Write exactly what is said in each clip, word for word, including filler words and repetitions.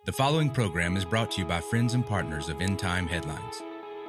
The following program is brought to you by friends and partners of End Time Headlines.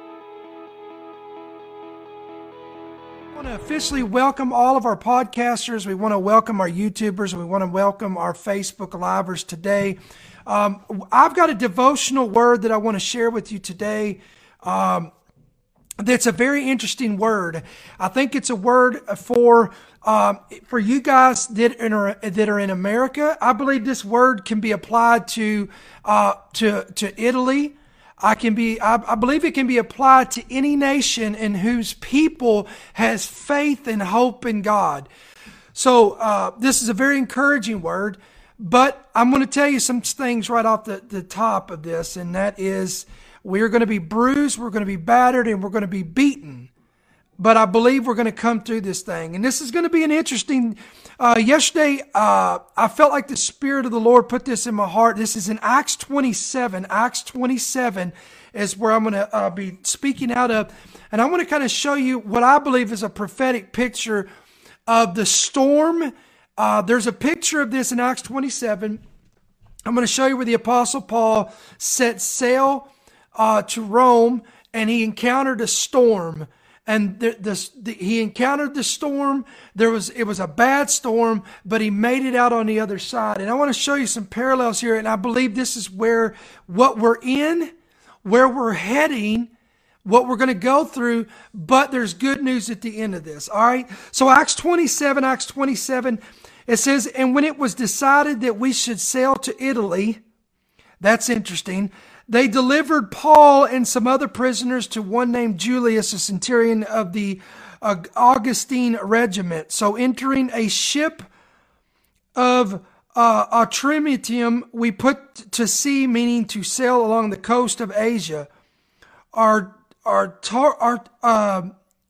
I want to officially welcome all of our podcasters. We want to welcome our YouTubers. We want to welcome our Facebook Livers today. Um, I've got a devotional word that I want to share with you today. Um, that's a very interesting word. I think it's a word for um, for you guys that are that are in America. I believe this word can be applied to uh, to to Italy. I can be. I, I believe it can be applied to any nation in whose people has faith and hope in God. So uh, this is a very encouraging word. But I'm going to tell you some things right off the, the top of this, and that is we're going to be bruised, we're going to be battered, and we're going to be beaten. But I believe we're going to come through this thing. And this is going to be an interesting, uh, yesterday, uh, I felt like the Spirit of the Lord put this in my heart. This is in Acts twenty-seven. Acts twenty-seven is where I'm going to uh, be speaking out of. And I want to kind of show you what I believe is a prophetic picture of the storm. Uh, there's a picture of this in Acts twenty-seven. I'm going to show you where the Apostle Paul set sail uh, to Rome, and he encountered a storm. And the, the, the, he encountered the storm. There was it was a bad storm, but he made it out on the other side. And I want to show you some parallels here. And I believe this is where what we're in, where we're heading, what we're going to go through, but there's good news at the end of this. All right. So Acts twenty-seven, Acts twenty-seven, it says, and when it was decided that we should sail to Italy, that's interesting, they delivered Paul and some other prisoners to one named Julius, a centurion of the uh, Augustine regiment. So entering a ship of uh, Atrimitum, we put to sea, meaning to sail along the coast of Asia. Our Our, our, uh,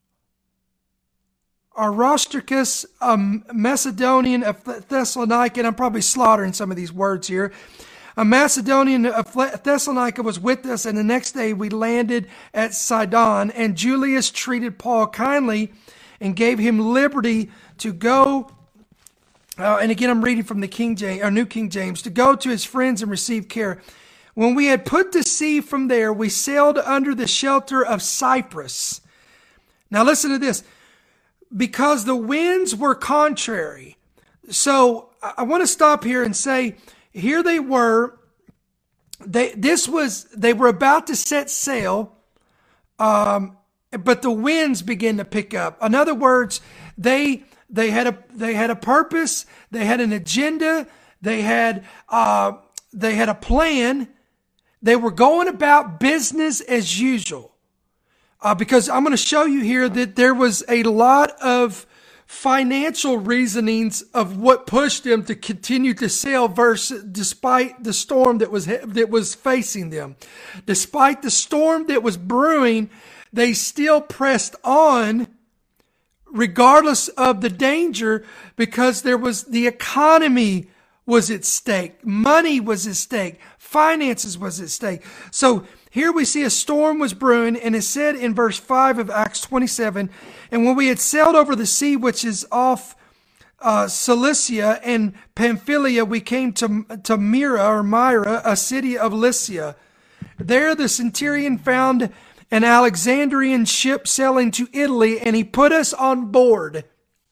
Aristarchus, a Macedonian of Thessalonica, and I'm probably slaughtering some of these words here. A Macedonian of Thessalonica was with us, and the next day we landed at Sidon, and Julius treated Paul kindly and gave him liberty to go. Uh, and again, I'm reading from the King James, or New King James, to go to his friends and receive care. When we had put to sea from there, we sailed under the shelter of Cyprus. Now listen to this. Because the winds were contrary. So I want to stop here and say, here they were. They this was they were about to set sail, um, but the winds began to pick up. In other words, they they had a they had a purpose. They had an agenda. They had uh, they had a plan. They were going about business as usual. Uh, because I'm going to show you here that there was a lot of financial reasonings of what pushed them to continue to sail versus, despite the storm that was, that was facing them. Despite the storm that was brewing, they still pressed on regardless of the danger, because there was the economy was at stake. Money was at stake. Finances was at stake. So here we see a storm was brewing, and it said in verse five of Acts twenty-seven, and when we had sailed over the sea, which is off uh, Cilicia and Pamphylia, we came to, to Myra or Myra, a city of Lycia. There the centurion found an Alexandrian ship sailing to Italy, and he put us on board.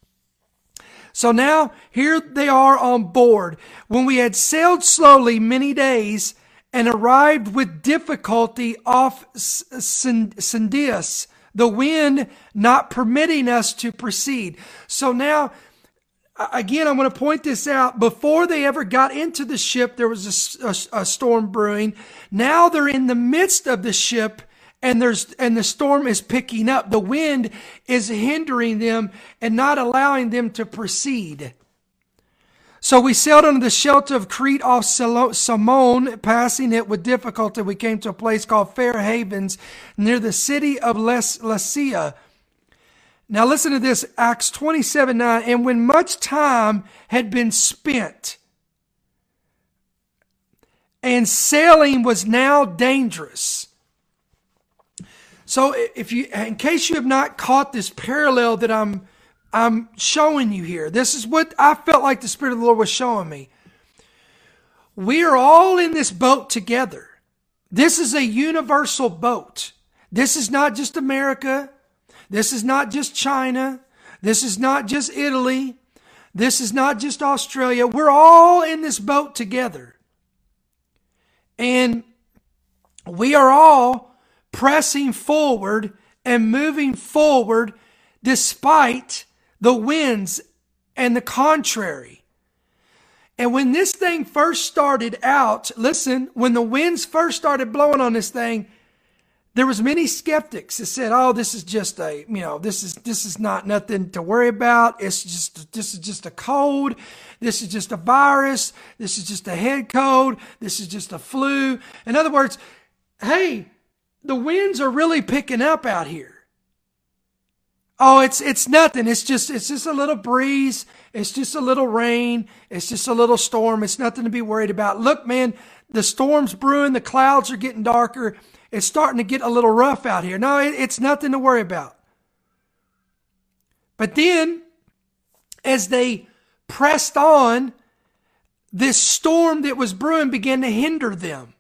So now, here they are on board. When we had sailed slowly many days and arrived with difficulty off Cnidus, the wind not permitting us to proceed. So now, again, I'm going to point this out. Before they ever got into the ship, there was a, a, a storm brewing. Now they're in the midst of the ship, And there's and the storm is picking up. The wind is hindering them and not allowing them to proceed. So we sailed under the shelter of Crete off Salmone, passing it with difficulty. We came to a place called Fair Havens near the city of Lasea. Now listen to this, Acts twenty-seven nine. And when much time had been spent and sailing was now dangerous. So if you, in case you have not caught this parallel that I'm, I'm showing you here, this is what I felt like the Spirit of the Lord was showing me. We are all in this boat together. This is a universal boat. This is not just America. This is not just China. This is not just Italy. This is not just Australia. We're all in this boat together. And we are all pressing forward and moving forward despite the winds and the contrary. And when this thing first started out, listen, when the winds first started blowing on this thing, there was many skeptics that said, "Oh, this is just a, you know, this is this is not nothing to worry about. It's just this is just a cold. This is just a virus. This is just a head cold. This is just a flu." In other words, hey, the winds are really picking up out here. Oh, it's it's nothing. It's just it's just a little breeze. It's just a little rain. It's just a little storm. It's nothing to be worried about. Look, man, the storm's brewing. The clouds are getting darker. It's starting to get a little rough out here. No, it, it's nothing to worry about. But then, as they pressed on, this storm that was brewing began to hinder them.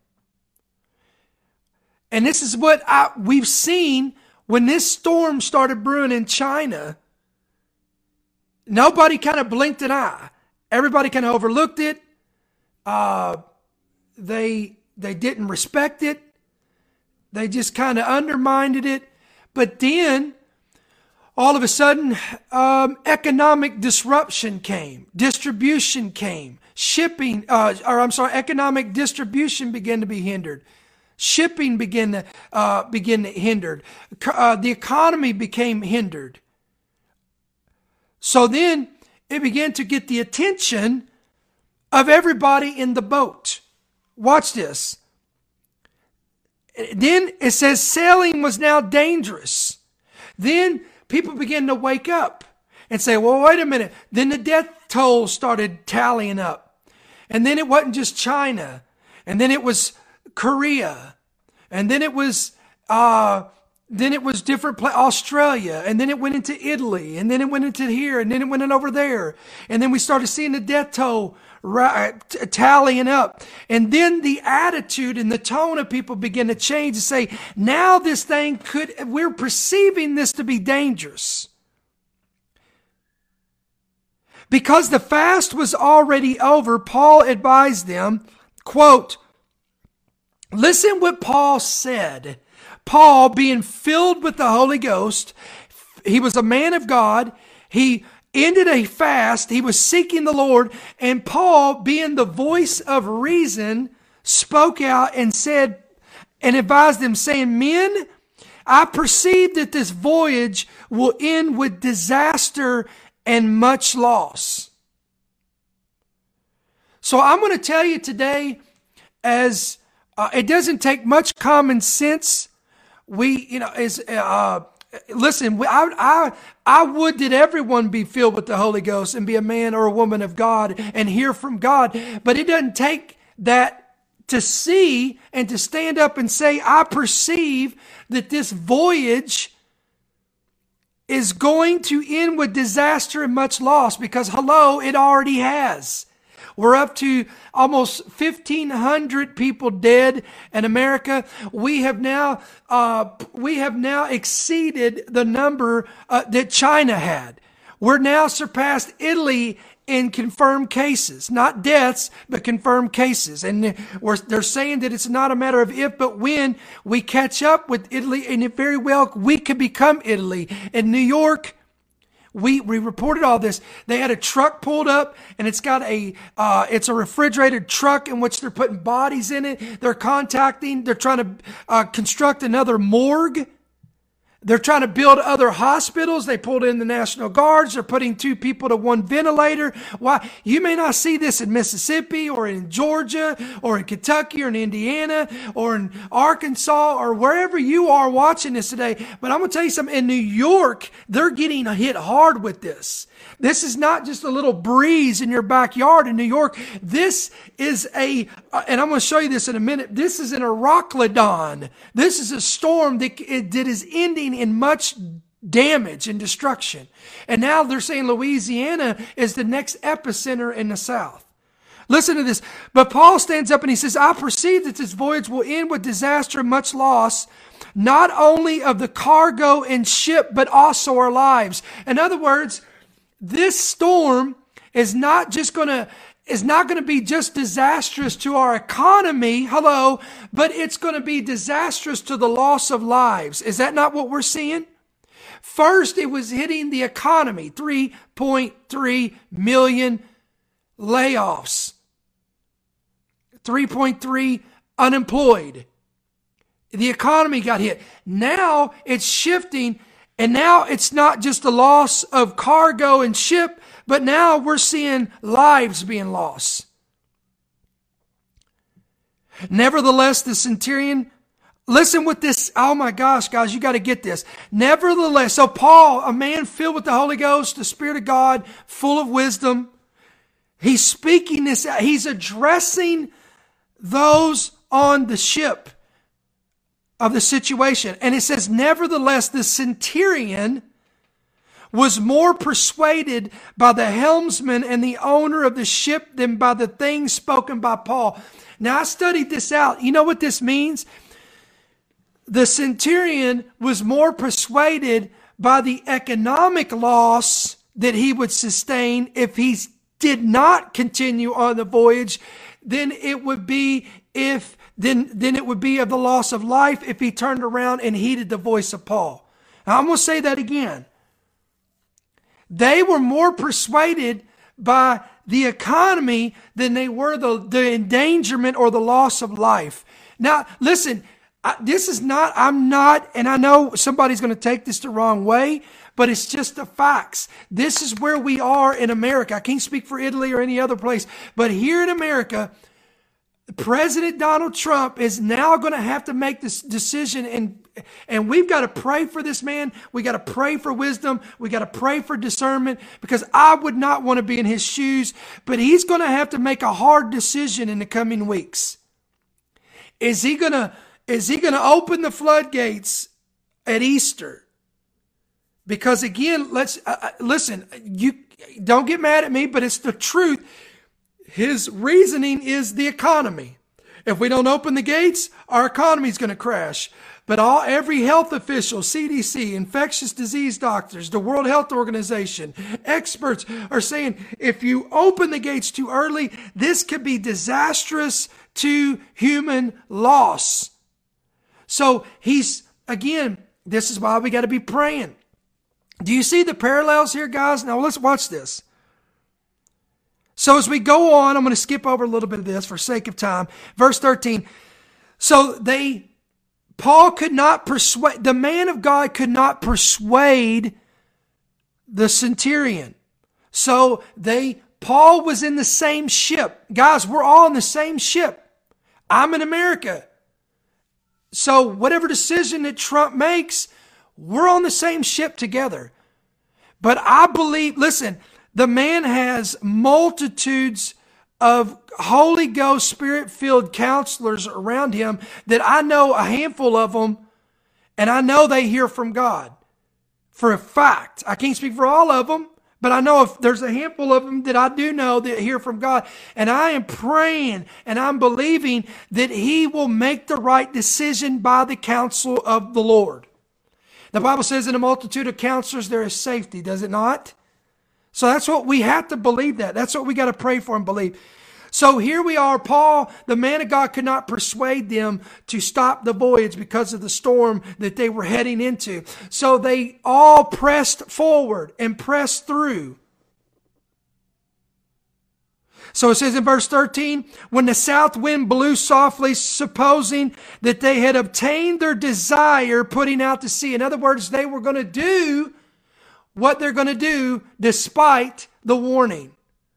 And this is what I, we've seen when this storm started brewing in China. Nobody kind of blinked an eye. Everybody kind of overlooked it. Uh, they they didn't respect it. They just kind of undermined it. But then, all of a sudden, um, economic disruption came. Distribution came. Shipping, uh, or I'm sorry, economic distribution began to be hindered. Shipping began to, uh, begin to hindered. Uh, the economy became hindered. So then it began to get the attention of everybody in the boat. Watch this. Then it says sailing was now dangerous. Then people began to wake up and say, well, wait a minute. Then the death toll started tallying up. And then it wasn't just China. And then it was Korea. And then it was, uh, then it was different, pla- Australia. And then it went into Italy. And then it went into here. And then it went in over there. And then we started seeing the death toll Right, t- tallying up. And then the attitude and the tone of people begin to change and say, now this thing could, we're perceiving this to be dangerous. Because the fast was already over, Paul advised them, quote, listen what Paul said. Paul, being filled with the Holy Ghost, he was a man of God. He ended a fast. He was seeking the Lord. And Paul, being the voice of reason, spoke out and said, and advised them, saying, men, I perceive that this voyage will end with disaster and much loss. So I'm going to tell you today, as uh, it doesn't take much common sense. We, you know, is, uh, Listen, I, I, I would that everyone be filled with the Holy Ghost and be a man or a woman of God and hear from God. But it doesn't take that to see and to stand up and say, I perceive that this voyage is going to end with disaster and much loss, because hello, it already has. We're up to almost fifteen hundred people dead in America. We have now, uh, we have now exceeded the number uh, that China had. We're now surpassed Italy in confirmed cases, not deaths, but confirmed cases. And we're, they're saying that it's not a matter of if, but when we catch up with Italy, and it very well, we could become Italy. In New York, We we reported all this. They had a truck pulled up, and it's got a uh, it's a refrigerated truck in which they're putting bodies in it. They're contacting. They're trying to uh, construct another morgue. They're trying to build other hospitals. They pulled in the National Guards. They're putting two people to one ventilator. Why? You may not see this in Mississippi or in Georgia or in Kentucky or in Indiana or in Arkansas or wherever you are watching this today. But I'm going to tell you something. In New York, they're getting hit hard with this. This is not just a little breeze in your backyard in New York. This is a, and I'm going to show you this in a minute. This is an Euroclydon. This is a storm that, that is ending in much damage and destruction. And now they're saying Louisiana is the next epicenter in the South. Listen to this. But Paul stands up and he says, I perceive that this voyage will end with disaster and much loss, not only of the cargo and ship, but also our lives. In other words, this storm is not just going to is not going to be just disastrous to our economy, hello, but it's going to be disastrous to the loss of lives. Is that not what we're seeing? First, it was hitting the economy, three point three million layoffs, three point three unemployed. The economy got hit. Now it's shifting, and now it's not just the loss of cargo and ship, but now we're seeing lives being lost. Nevertheless, the centurion, listen with this. Oh my gosh, guys, you got to get this. Nevertheless, so Paul, a man filled with the Holy Ghost, the Spirit of God, full of wisdom, he's speaking this out. He's addressing those on the ship of the situation. And it says, nevertheless, the centurion was more persuaded by the helmsman and the owner of the ship than by the things spoken by Paul. Now, I studied this out. You know what this means? The centurion was more persuaded by the economic loss that he would sustain if he did not continue on the voyage than it would be if then then it would be of the loss of life if he turned around and heeded the voice of Paul. Now, I'm going to say that again. They were more persuaded by the economy than they were the, the endangerment or the loss of life. Now, listen, I, this is not, I'm not, and I know somebody's going to take this the wrong way, but it's just the facts. This is where we are in America. I can't speak for Italy or any other place, but here in America, President Donald Trump is now going to have to make this decision, and and we've got to pray for this man. We got to pray for wisdom. We got to pray for discernment, because I would not want to be in his shoes, but he's going to have to make a hard decision in the coming weeks. Is he going to is he going to open the floodgates at Easter? Because again, let's uh, listen, you don't get mad at me, but it's the truth. His reasoning is the economy. If we don't open the gates, our economy is going to crash. But all every health official, C D C, infectious disease doctors, the World Health Organization, experts are saying if you open the gates too early, this could be disastrous to human loss. So he's, again, this is why we got to be praying. Do you see the parallels here, guys? Now let's watch this. So as we go on, I'm going to skip over a little bit of this for sake of time. Verse thirteen. So they, Paul could not persuade, the man of God could not persuade the centurion. So they, Paul was in the same ship. Guys, we're all in the same ship. I'm in America. So whatever decision that Trump makes, we're on the same ship together. But I believe, listen, the man has multitudes of Holy Ghost Spirit-filled counselors around him that I know a handful of them, and I know they hear from God. For a fact. I can't speak for all of them, but I know if there's a handful of them that I do know that hear from God. And I am praying and I'm believing that he will make the right decision by the counsel of the Lord. The Bible says in a multitude of counselors there is safety, does it not? So that's what we have to believe that. That's what we got to pray for and believe. So here we are. Paul, the man of God, could not persuade them to stop the voyage because of the storm that they were heading into. So they all pressed forward and pressed through. So it says in verse thirteen, when the south wind blew softly, supposing that they had obtained their desire, putting out to sea. In other words, they were going to do what they're going to do despite the warning.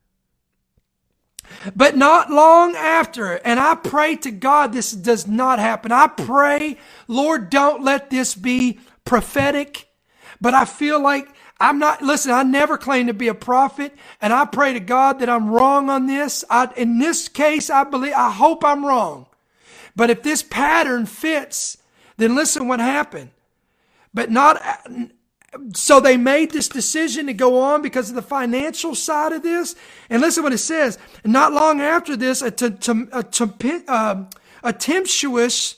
But not long after, and I pray to God this does not happen. I pray, Lord, don't let this be prophetic. But I feel like I'm not, listen, I never claim to be a prophet, and I pray to God that I'm wrong on this. I, in this case, I believe, I hope I'm wrong. But if this pattern fits, then listen what happened. But not, So they made this decision to go on because of the financial side of this. And listen what it says. Not long after this, a, t- t- a, t- uh, a tempestuous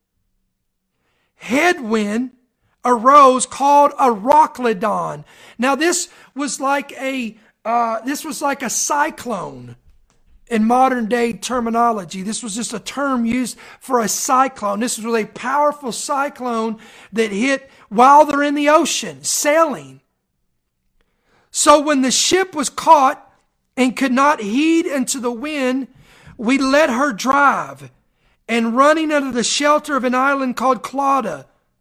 headwind arose called a Euroclydon. Now this was like a uh, this was like a cyclone in modern day terminology. This was just a term used for a cyclone. This was a powerful cyclone that hit while they're in the ocean, sailing. So when the ship was caught and could not heed into the wind, we let her drive. And running under the shelter of an island called Clauda,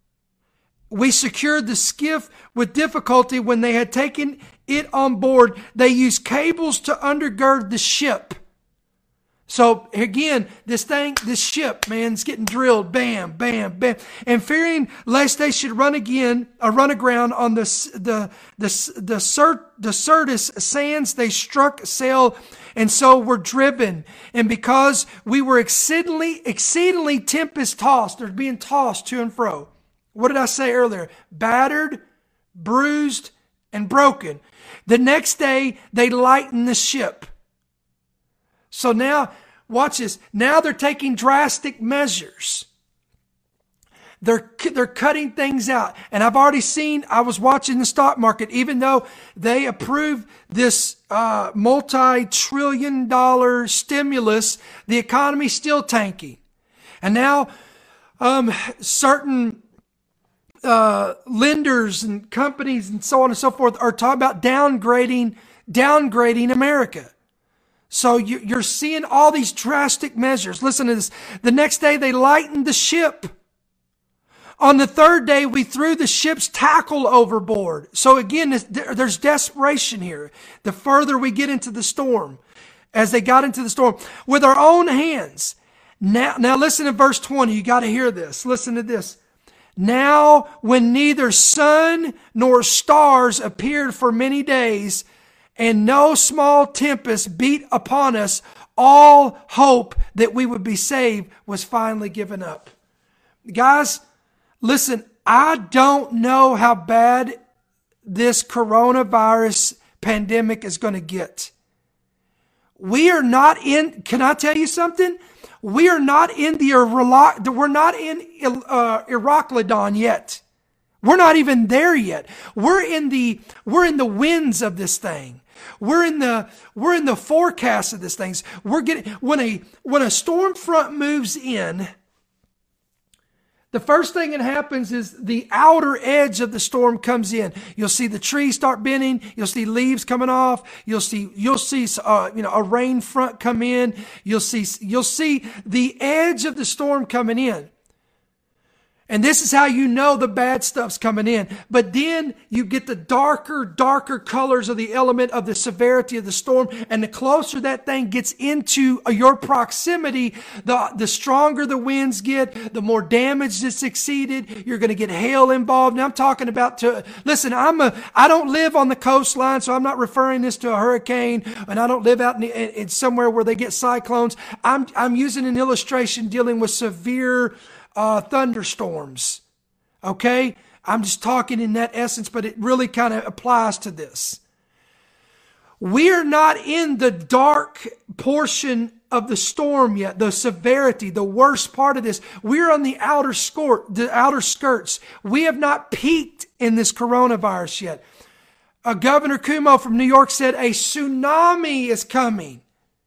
we secured the skiff with difficulty. When they had taken it on board, they used cables to undergird the ship. So again, this thing, this ship, man, is getting drilled, bam, bam, bam. And fearing lest they should run again, or run aground on the the the the, Sir, the Syrtis sands, they struck sail, and so were driven. And because we were exceedingly, exceedingly tempest tossed, they're being tossed to and fro. What did I say earlier? Battered, bruised, and broken. The next day, they lightened the ship. So now, watch this. Now they're taking drastic measures. They're, they're cutting things out. And I've already seen, I was watching the stock market, even though they approved this uh, multi-trillion dollar stimulus, the economy's still tanking. And now um, certain uh, lenders and companies and so on and so forth are talking about downgrading, downgrading America. So you're seeing all these drastic measures. Listen to this. The next day they lightened the ship. On the third day we threw the ship's tackle overboard. So again, there's desperation here. The further we get into the storm, as they got into the storm, with our own hands. Now, now listen to verse twenty. You got to hear this. Listen to this. Now when neither sun nor stars appeared for many days, and no small tempest beat upon us, all hope that we would be saved was finally given up. Guys, listen, I don't know how bad this coronavirus pandemic is going to get. We are not in, can I tell you something? We are not in the, we're not in uh, Euroclydon yet. We're not even there yet. We're in the, we're in the winds of this thing. We're in the we're in the forecast of this things. We're getting when a when a storm front moves in, the first thing that happens is the outer edge of the storm comes in. You'll see the trees start bending. You'll see leaves coming off. You'll see you'll see uh, you know a rain front come in. You'll see you'll see the edge of the storm coming in. And this is how you know the bad stuff's coming in. But then you get the darker, darker colors of the element of the severity of the storm. And the closer that thing gets into your proximity, the, the stronger the winds get, the more damage that's exceeded. You're going to get hail involved. Now I'm talking about to, listen, I'm a, I don't live on the coastline, so I'm not referring this to a hurricane, and I don't live out in, in, in somewhere where they get cyclones. I'm, I'm using an illustration dealing with severe Uh, thunderstorms. Okay? I'm just talking in that essence, but it really kind of applies to this. We're not in the dark portion of the storm yet, the severity, the worst part of this. We're on the outer skirt, the outer skirts. We have not peaked in this coronavirus yet. Uh, Governor Cuomo from New York said a tsunami is coming.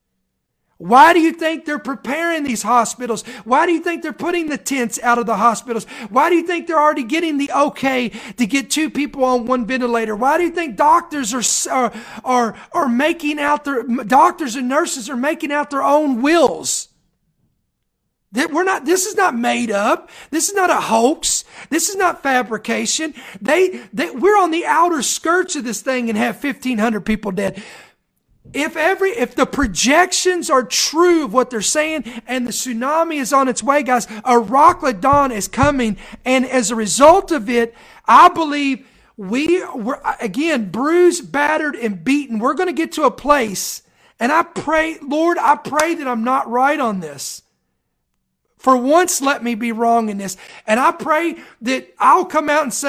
Why do you think they're preparing these hospitals? Why do you think they're putting the tents out of the hospitals? Why do you think they're already getting the okay to get two people on one ventilator? Why do you think doctors are, are, are, are making out their, doctors and nurses are making out their own wills? That we're not, this is not made up. This is not a hoax. This is not fabrication. They, they, we're on the outer skirts of this thing and have fifteen hundred people dead. If every, if the projections are true of what they're saying and the tsunami is on its way, guys, a Euroclydon is coming. And as a result of it, I believe we were, again, bruised, battered, and beaten. We're going to get to a place, and I pray, Lord, I pray that I'm not right on this. For once, let me be wrong in this. And I pray that I'll come out and say,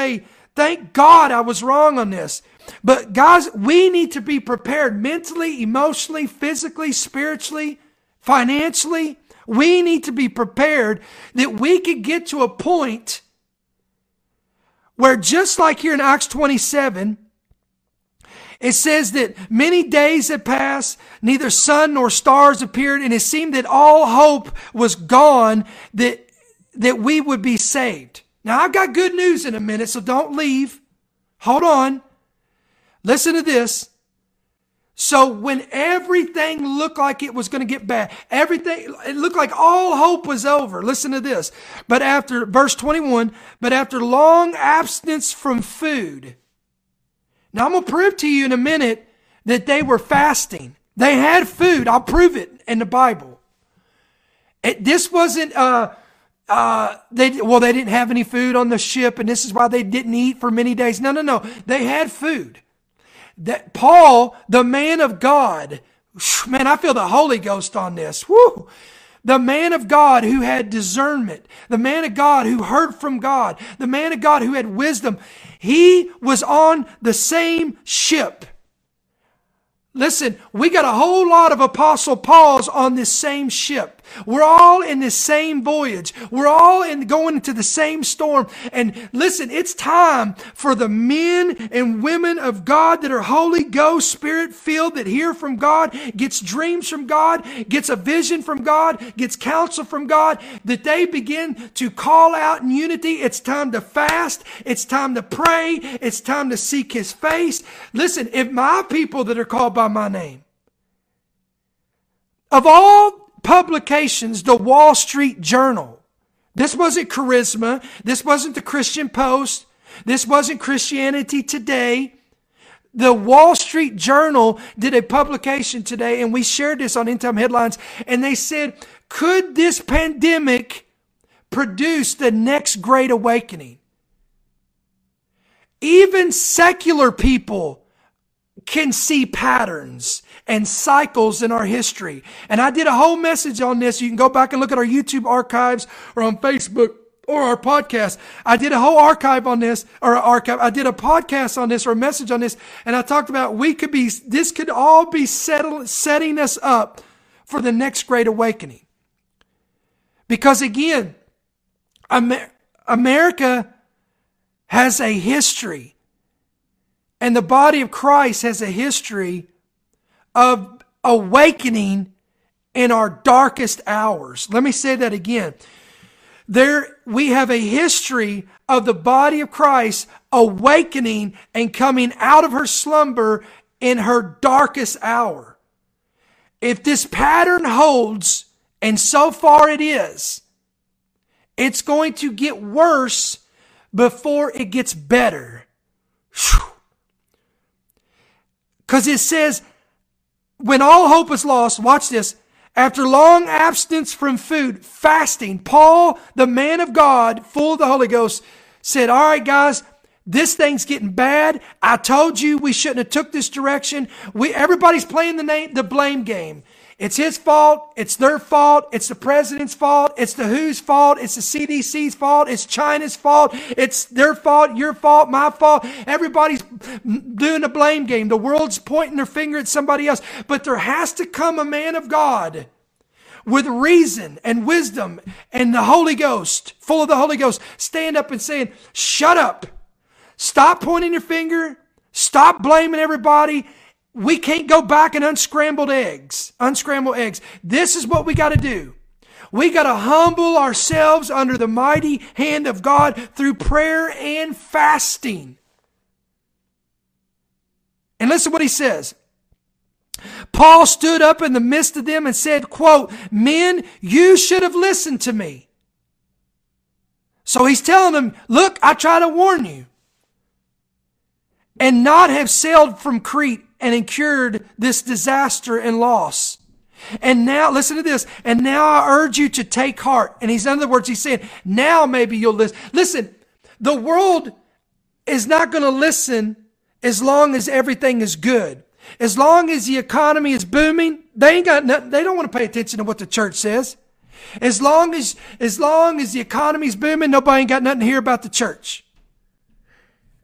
Thank God I was wrong on this. But guys, we need to be prepared mentally, emotionally, physically, spiritually, financially. We need to be prepared that we could get to a point where, just like here in Acts twenty-seven, it says that many days had passed, neither sun nor stars appeared, and it seemed that all hope was gone, that, that we would be saved. Now, I've got good news in a minute, so don't leave. Hold on. Listen to this. So when everything looked like it was going to get bad, everything, it looked like all hope was over. Listen to this. But after, verse twenty-one, but after long abstinence from food. Now I'm going to prove to you in a minute that they were fasting. They had food. I'll prove it in the Bible. It, this wasn't, uh, uh, they, well, they didn't have any food on the ship, and this is why they didn't eat for many days. No, no, no. They had food. That Paul, the man of God, man, I feel the Holy Ghost on this. Woo! The man of God who had discernment, the man of God who heard from God, the man of God who had wisdom, he was on the same ship. Listen, we got a whole lot of Apostle Pauls on this same ship. We're all in this same voyage. We're all in going into the same storm. And listen, it's time for the men and women of God that are Holy Ghost, Spirit filled, that hear from God, gets dreams from God, gets a vision from God, gets counsel from God, that they begin to call out in unity. It's time to fast. It's time to pray. It's time to seek His face. Listen, if my people that are called by my name, of all publications, the Wall Street Journal. This wasn't Charisma. This wasn't the Christian Post. This wasn't Christianity Today. The Wall Street Journal did a publication today, and we shared this on End Time Headlines, and they said, could this pandemic produce the next great awakening? Even secular people can see patterns and cycles in our history. And I did a whole message on this. You can go back and look at our YouTube archives or on Facebook or our podcast. I did a whole archive on this, or archive. I did a podcast on this or a message on this. And I talked about we could be, this could all be settle, setting us up for the next great awakening. Because again, Amer- America has a history, and the body of Christ has a history of awakening in our darkest hours. Let me say that again. There, we have a history of the body of Christ awakening and coming out of her slumber in her darkest hour. If this pattern holds, and so far it is, it's going to get worse before it gets better. Because it says, when all hope is lost, watch this, after long abstinence from food, fasting, Paul, the man of God, full of the Holy Ghost, said, all right, guys, this thing's getting bad. I told you we shouldn't have took this direction. We, everybody's playing the name, the blame game. It's his fault. It's their fault. It's the president's fault. It's the W H O's fault. It's the C D C's fault. It's China's fault. It's their fault, your fault, my fault. Everybody's doing the blame game. The world's pointing their finger at somebody else. But there has to come a man of God with reason and wisdom and the Holy Ghost, full of the Holy Ghost, stand up and saying, shut up. Stop pointing your finger. Stop blaming everybody. We can't go back and unscrambled eggs, unscramble eggs. This is what we got to do. We got to humble ourselves under the mighty hand of God through prayer and fasting. And listen what he says. Paul stood up in the midst of them and said, quote, men, you should have listened to me. So he's telling them, look, I try to warn you. And not have sailed from Crete and incurred this disaster and loss. And now, listen to this. And now I urge you to take heart. And he's, in other words, he's saying, now maybe you'll listen. Listen, the world is not going to listen as long as everything is good. As long as the economy is booming, they ain't got nothing. They don't want to pay attention to what the church says. As long as, as long as the economy's booming, nobody ain't got nothing to hear about the church.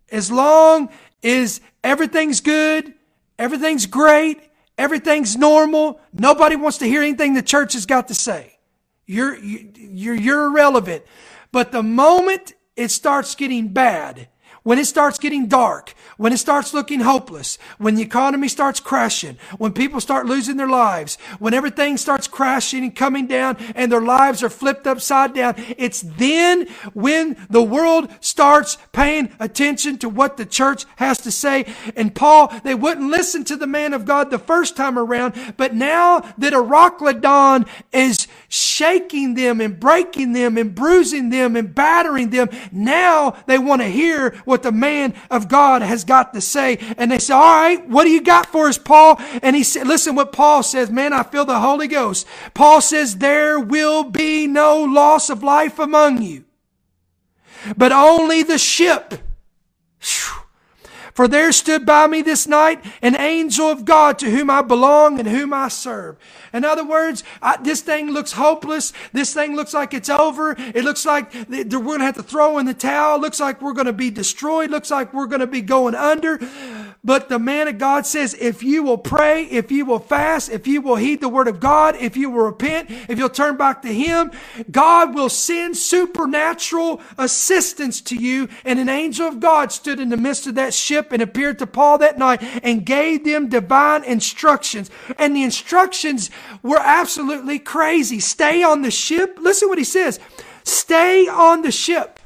as long as everything's good, everything's great, everything's normal, nobody wants to hear anything the church has got to say. You're, you're, you're irrelevant. But the moment it starts getting bad, when it starts getting dark, when it starts looking hopeless, when the economy starts crashing, when people start losing their lives, when everything starts crashing and coming down and their lives are flipped upside down, it's then when the world starts paying attention to what the church has to say. And Paul, they wouldn't listen to the man of God the first time around, but now that Arachladon is shaking them and breaking them and bruising them and battering them, now they want to hear what the man of God has got to say. And they say, all right, what do you got for us, Paul? And he said, listen what Paul says. Man, I feel the Holy Ghost. Paul says, there will be no loss of life among you, but only the ship. Whew. For there stood by me this night an angel of God to whom I belong and whom I serve. In other words, I, this thing looks hopeless. This thing looks like it's over. It looks like we're going to have to throw in the towel. It looks like we're going to be destroyed. It looks like we're going to be going under. But the man of God says, if you will pray, if you will fast, if you will heed the word of God, if you will repent, if you'll turn back to Him, God will send supernatural assistance to you. And an angel of God stood in the midst of that ship and appeared to Paul that night and gave them divine instructions. And the instructions were absolutely crazy. Stay on the ship. Listen what he says. Stay on the ship.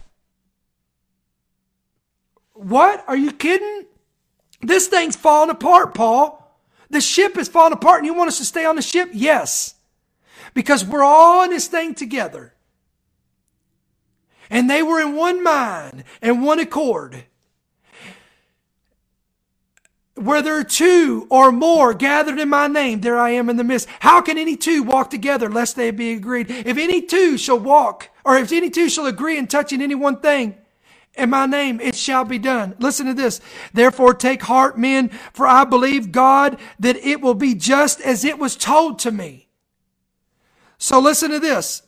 What? Are you kidding? This thing's falling apart, Paul. The ship is falling apart and you want us to stay on the ship? Yes. Because we're all in this thing together. And they were in one mind and one accord. Where there are two or more gathered in my name, there I am in the midst. How can any two walk together lest they be agreed? If any two shall walk, or if any two shall agree in touching any one thing in my name, it shall be done. Listen to this. Therefore take heart, men, for I believe God that it will be just as it was told to me. So listen to this.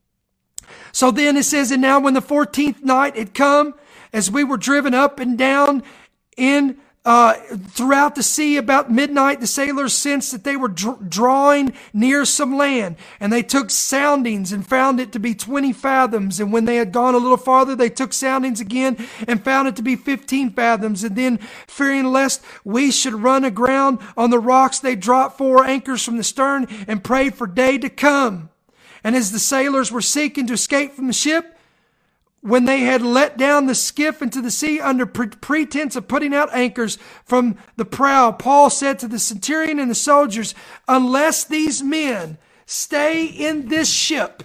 So then it says, and now when the fourteenth night had come, as we were driven up and down in Uh, throughout the sea about midnight, the sailors sensed that they were dr- drawing near some land, and they took soundings and found it to be twenty fathoms. And when they had gone a little farther, they took soundings again and found it to be fifteen fathoms. And then, fearing lest we should run aground on the rocks, they dropped four anchors from the stern and prayed for day to come. And as the sailors were seeking to escape from the ship, when they had let down the skiff into the sea under pre- pretense of putting out anchors from the prow, Paul said to the centurion and the soldiers, unless these men stay in this ship,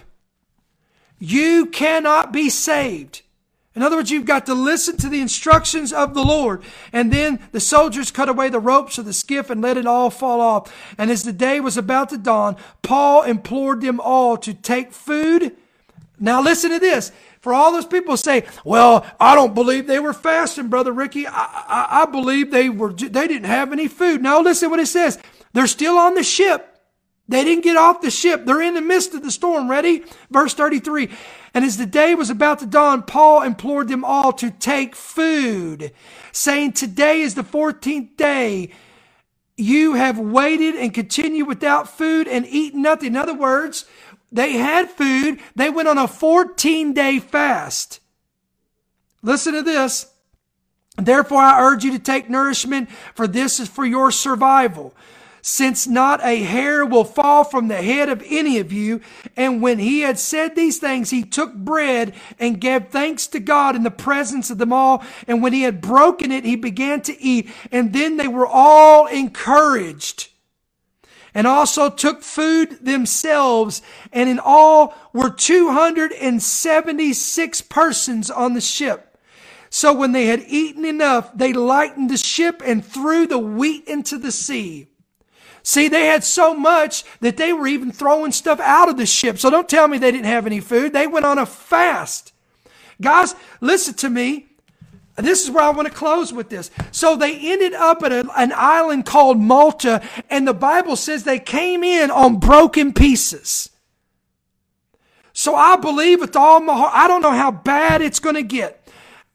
you cannot be saved. In other words, you've got to listen to the instructions of the Lord. And then the soldiers cut away the ropes of the skiff and let it all fall off. And as the day was about to dawn, Paul implored them all to take food. Now listen to this. For all those people say, well, I don't believe they were fasting, Brother Ricky. I, I, I believe they were, they didn't have any food. Now listen what it says. They're still on the ship. They didn't get off the ship. They're in the midst of the storm. Ready? Verse thirty-three. And as the day was about to dawn, Paul implored them all to take food, saying, today is the fourteenth day. You have waited and continue without food and eaten nothing. In other words, they had food. They went on a fourteen-day fast. Listen to this. Therefore, I urge you to take nourishment, for this is for your survival, since not a hair will fall from the head of any of you. And when he had said these things, he took bread and gave thanks to God in the presence of them all. And when he had broken it, he began to eat. And then they were all encouraged, and also took food themselves. And in all were two hundred seventy-six persons on the ship. So when they had eaten enough, they lightened the ship and threw the wheat into the sea. See, they had so much that they were even throwing stuff out of the ship. So don't tell me they didn't have any food. They went on a fast. Guys, listen to me. This is where I want to close with this. So they ended up at a, an island called Malta, and the Bible says they came in on broken pieces. So I believe with all my heart, I don't know how bad it's going to get.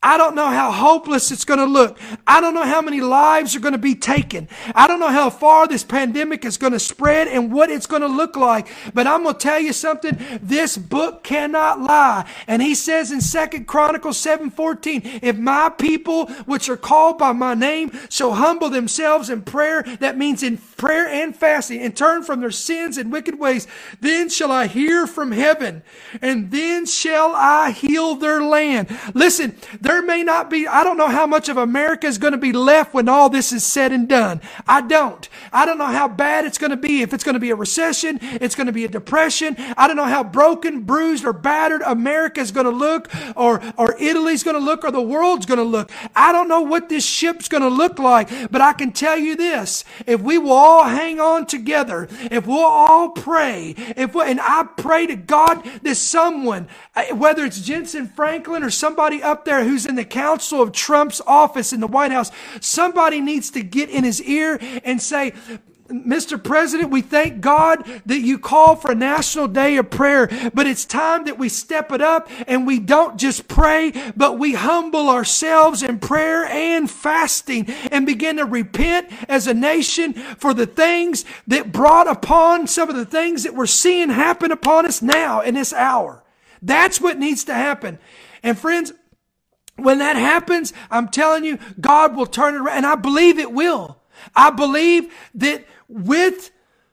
I don't know how hopeless it's going to look. I don't know how many lives are going to be taken. I don't know how far this pandemic is going to spread and what it's going to look like. But I'm going to tell you something. This book cannot lie. And he says in Second Chronicles seven fourteen, if my people, which are called by my name, shall humble themselves in prayer, that means in prayer and fasting, and turn from their sins and wicked ways, then shall I hear from heaven, and then shall I heal their land. Listen, there may not be, I don't know how much of America is going to be left when all this is said and done. I don't. I don't know how bad it's going to be. If it's going to be a recession, it's going to be a depression. I don't know how broken, bruised, or battered America is going to look, or, or Italy's going to look, or the world's going to look. I don't know what this ship's going to look like, but I can tell you this. If we will all hang on together, if we'll all pray, if we, and I pray to God that someone, whether it's Jensen Franklin or somebody up there who's in the council of Trump's office in the White House, somebody needs to get in his ear and say, Mister President, we thank God that you call for a national day of prayer, but it's time that we step it up and we don't just pray, but we humble ourselves in prayer and fasting and begin to repent as a nation for the things that brought upon some of the things that we're seeing happen upon us now in this hour. That's what needs to happen. And friends, when that happens, I'm telling you, God will turn it around, and I believe it will. I believe that with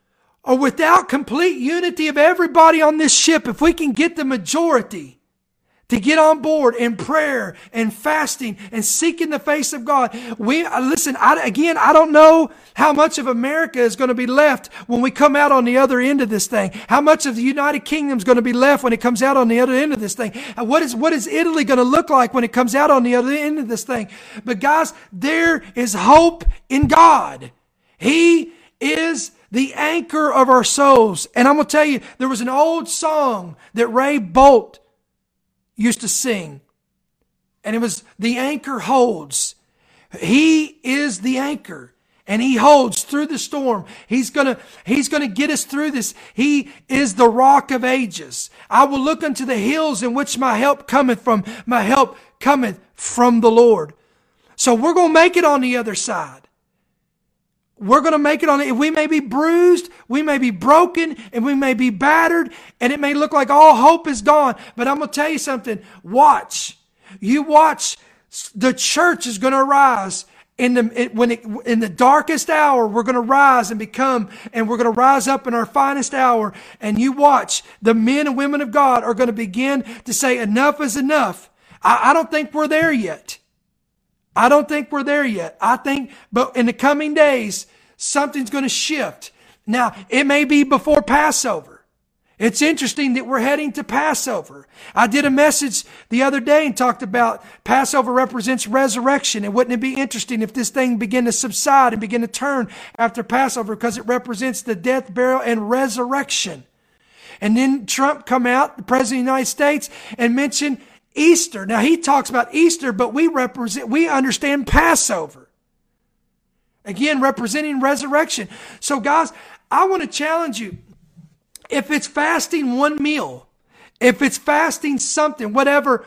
or without complete unity of everybody on this ship, if we can get the majority to get on board in prayer and fasting and seeking the face of God, we listen. I, again, I don't know how much of America is going to be left when we come out on the other end of this thing. How much of the United Kingdom is going to be left when it comes out on the other end of this thing? What is what is Italy going to look like when it comes out on the other end of this thing? But guys, there is hope in God. He is the anchor of our souls. And I'm going to tell you, there was an old song that Ray Bolt used to sing. And it was, the anchor holds. He is the anchor. And he holds through the storm. He's gonna, he's gonna get us through this. He is the rock of ages. I will look unto the hills in which my help cometh from. My help cometh from the Lord. So we're gonna make it on the other side. We're going to make it on it. We may be bruised, we may be broken, and we may be battered, and it may look like all hope is gone. But I'm going to tell you something. Watch. You watch. The church is going to rise. In the, when it, in the darkest hour, we're going to rise and become, and we're going to rise up in our finest hour. And you watch. The men and women of God are going to begin to say, enough is enough. I, I don't think we're there yet. I don't think we're there yet. I think, but in the coming days, something's going to shift. Now, it may be before Passover. It's interesting that we're heading to Passover. I did a message the other day and talked about Passover represents resurrection. And wouldn't it be interesting if this thing began to subside and begin to turn after Passover, because it represents the death, burial, and resurrection. And then Trump come out, the President of the United States, and mention Easter. Now he talks about Easter, but we represent, we understand Passover. Again, representing resurrection. So guys, I want to challenge you. If it's fasting one meal, if it's fasting something, whatever,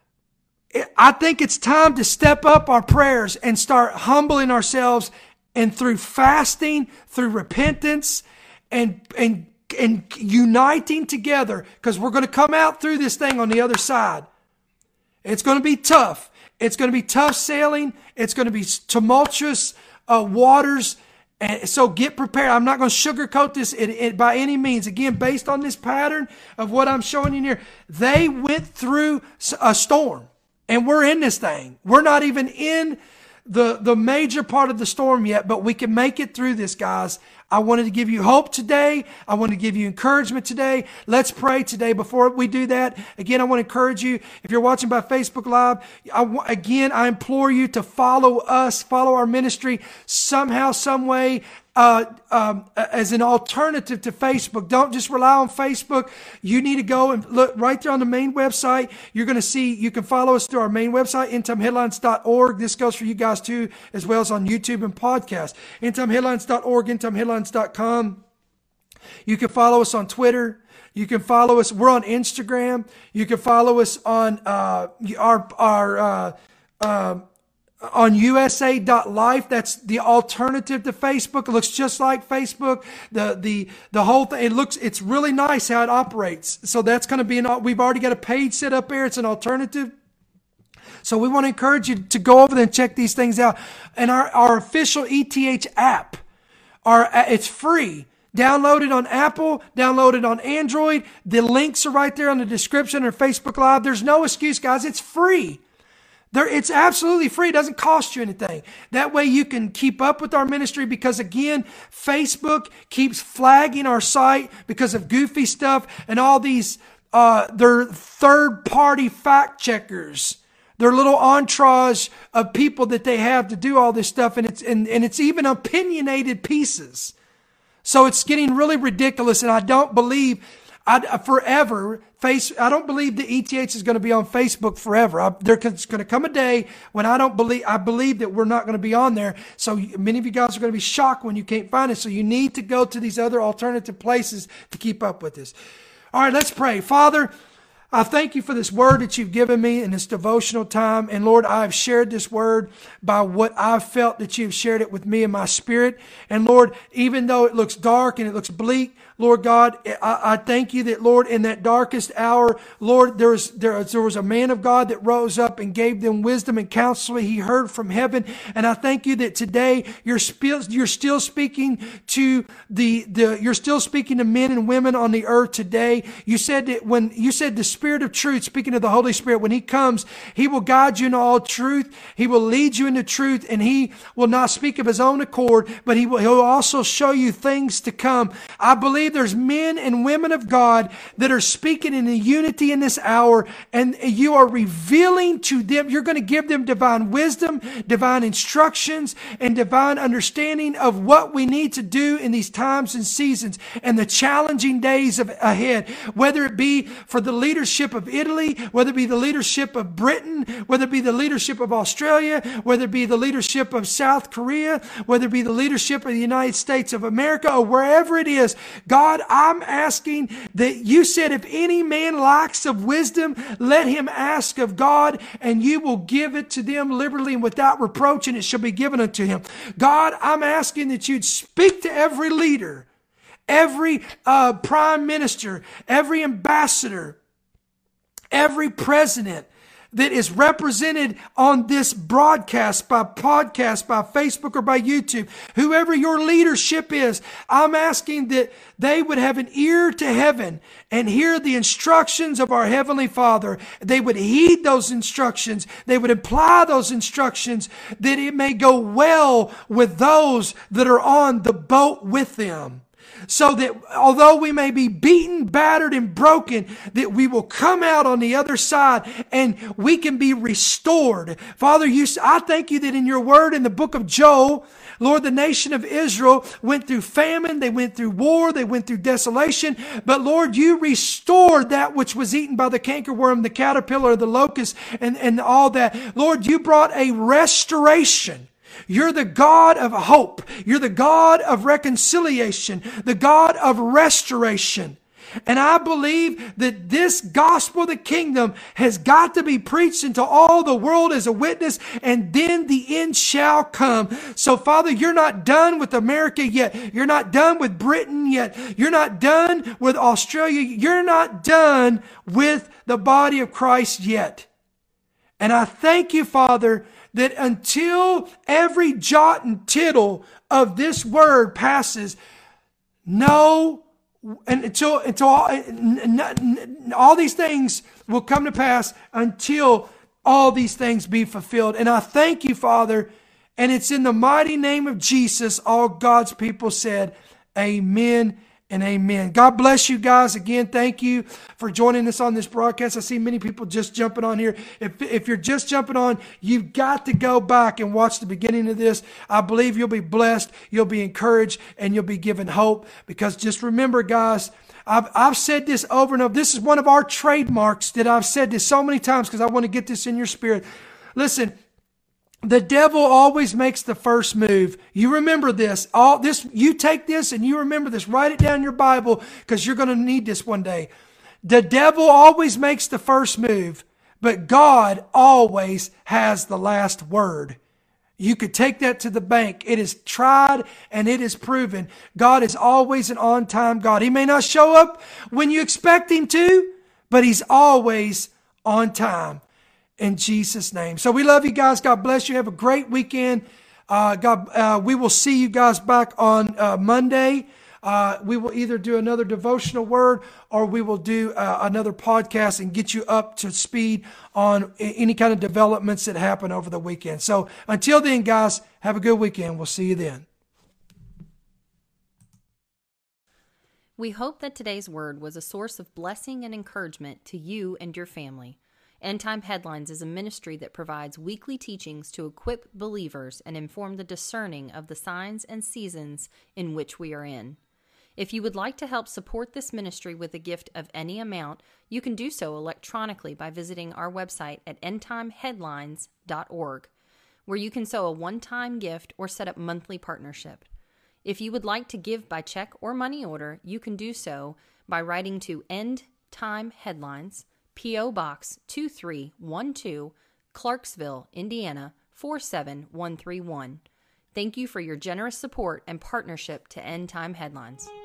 I think it's time to step up our prayers and start humbling ourselves, and through fasting, through repentance, and, and, and uniting together, because we're going to come out through this thing on the other side. It's going to be tough. It's going to be tough sailing. It's going to be tumultuous uh, waters. And so get prepared. I'm not going to sugarcoat this it, it, by any means. Again, based on this pattern of what I'm showing you here, they went through a storm. And we're in this thing. We're not even in the, the major part of the storm yet, but we can make it through this, guys. I wanted to give you hope today. I want to give you encouragement today. Let's pray today. Before we do that, again, I want to encourage you. If you're watching by Facebook Live, I, again, I implore you to follow us, follow our ministry somehow, some way. Uh, um, as an alternative to Facebook. Don't just rely on Facebook. You need to go and look right there on the main website. You're going to see, you can follow us through our main website, end time headlines dot org. This goes for you guys too, as well as on YouTube and podcast. end time headlines dot org, end time headlines dot com. You can follow us on Twitter. You can follow us. We're on Instagram. You can follow us on uh, our our uh, uh, on U S A dot life. That's the alternative to Facebook. It looks just like Facebook. The the the whole thing. It looks. It's really nice how it operates. So that's going to be an. We've already got a page set up there. It's an alternative. So we want to encourage you to go over there and check these things out. And our our official E T H app, our it's free. Download it on Apple, download it on Android. The links are right there in the description or Facebook Live. There's no excuse, guys. It's free. There, it's absolutely free. It doesn't cost you anything. That way you can keep up with our ministry because, again, Facebook keeps flagging our site because of goofy stuff and all these, uh, they're third-party fact checkers. They're little entourage of people that they have to do all this stuff, and it's and, and it's even opinionated pieces. So it's getting really ridiculous, and I don't believe I forever face. I don't believe the E T H is going to be on Facebook forever. I, there's going to come a day when I don't believe. I believe that we're not going to be on there. So many of you guys are going to be shocked when you can't find it. So you need to go to these other alternative places to keep up with this. All right, let's pray. Father, I thank you for this word that you've given me in this devotional time. And Lord, I've shared this word by what I've felt that you've shared it with me in my spirit. And Lord, even though it looks dark and it looks bleak, Lord God, I, I thank you that, Lord, in that darkest hour, Lord, there was, there, there was a man of God that rose up and gave them wisdom and counsel. He heard from heaven. And I thank you that today you're, sp- you're still speaking to the, the, you're still speaking to men and women on the earth today. You said that when, you said the Spirit of truth, speaking of the Holy Spirit, when He comes, He will guide you in all truth. He will lead you into truth, and He will not speak of His own accord, but He will, He'll also show you things to come. I believe there's men and women of God that are speaking in the unity in this hour, and you are revealing to them, you're going to give them divine wisdom, divine instructions, and divine understanding of what we need to do in these times and seasons and the challenging days of, ahead, whether it be for the leadership of Italy, whether it be the leadership of Britain, whether it be the leadership of Australia, whether it be the leadership of South Korea, whether it be the leadership of the United States of America, or wherever it is. God, I'm asking that you said, if any man lacks of wisdom, let him ask of God, and you will give it to them liberally and without reproach, and it shall be given unto him. God, I'm asking that you'd speak to every leader, every uh, prime minister, every ambassador, every president that is represented on this broadcast, by podcast, by Facebook, or by YouTube, whoever your leadership is, I'm asking that they would have an ear to heaven and hear the instructions of our Heavenly Father. They would heed those instructions. They would apply those instructions, that it may go well with those that are on the boat with them. So that although we may be beaten, battered, and broken, that we will come out on the other side and we can be restored. Father, you, I thank you that in your word in the book of Joel, Lord, the nation of Israel went through famine, they went through war, they went through desolation, but Lord, you restored that which was eaten by the cankerworm, the caterpillar, the locust, and, and all that. Lord, you brought a restoration. You're the God of hope. You're the God of reconciliation, the God of restoration. And I believe that this gospel of the kingdom has got to be preached into all the world as a witness, and then the end shall come. So, Father, you're not done with America yet. You're not done with Britain yet. You're not done with Australia. You're not done with the body of Christ yet. And I thank you, Father, that until every jot and tittle of this word passes, no, and until until all, all these things will come to pass, until all these things be fulfilled. And I thank you, Father, and it's in the mighty name of Jesus, all God's people said, amen and amen. God bless you guys. Again, thank you for joining us on this broadcast. I see many people just jumping on here. If, if you're just jumping on, you've got to go back and watch the beginning of this. I believe you'll be blessed, you'll be encouraged, and you'll be given hope. Because just remember, guys, I've, I've said this over and over. This is one of our trademarks that I've said this so many times because I want to get this in your spirit. Listen, The devil always makes the first move. You remember this. All this, you take this and you remember this. Write it down in your Bible because you're going to need this one day. The devil always makes the first move, but God always has the last word. You could take that to the bank. It is tried and it is proven. God is always an on-time God. He may not show up when you expect him to, but he's always on time. In Jesus' name. So we love you guys. God bless you. Have a great weekend. Uh, God, uh, we will see you guys back on uh, Monday. Uh, we will either do another devotional word or we will do uh, another podcast and get you up to speed on any kind of developments that happen over the weekend. So until then, guys, have a good weekend. We'll see you then. We hope that today's word was a source of blessing and encouragement to you and your family. End Time Headlines is a ministry that provides weekly teachings to equip believers and inform the discerning of the signs and seasons in which we are in. If you would like to help support this ministry with a gift of any amount, you can do so electronically by visiting our website at end time headlines dot org, where you can sow a one-time gift or set up monthly partnership. If you would like to give by check or money order, you can do so by writing to End Time Headlines, P O Box two three one two, Clarksville, Indiana four seven one three one. Thank you for your generous support and partnership to End Time Headlines.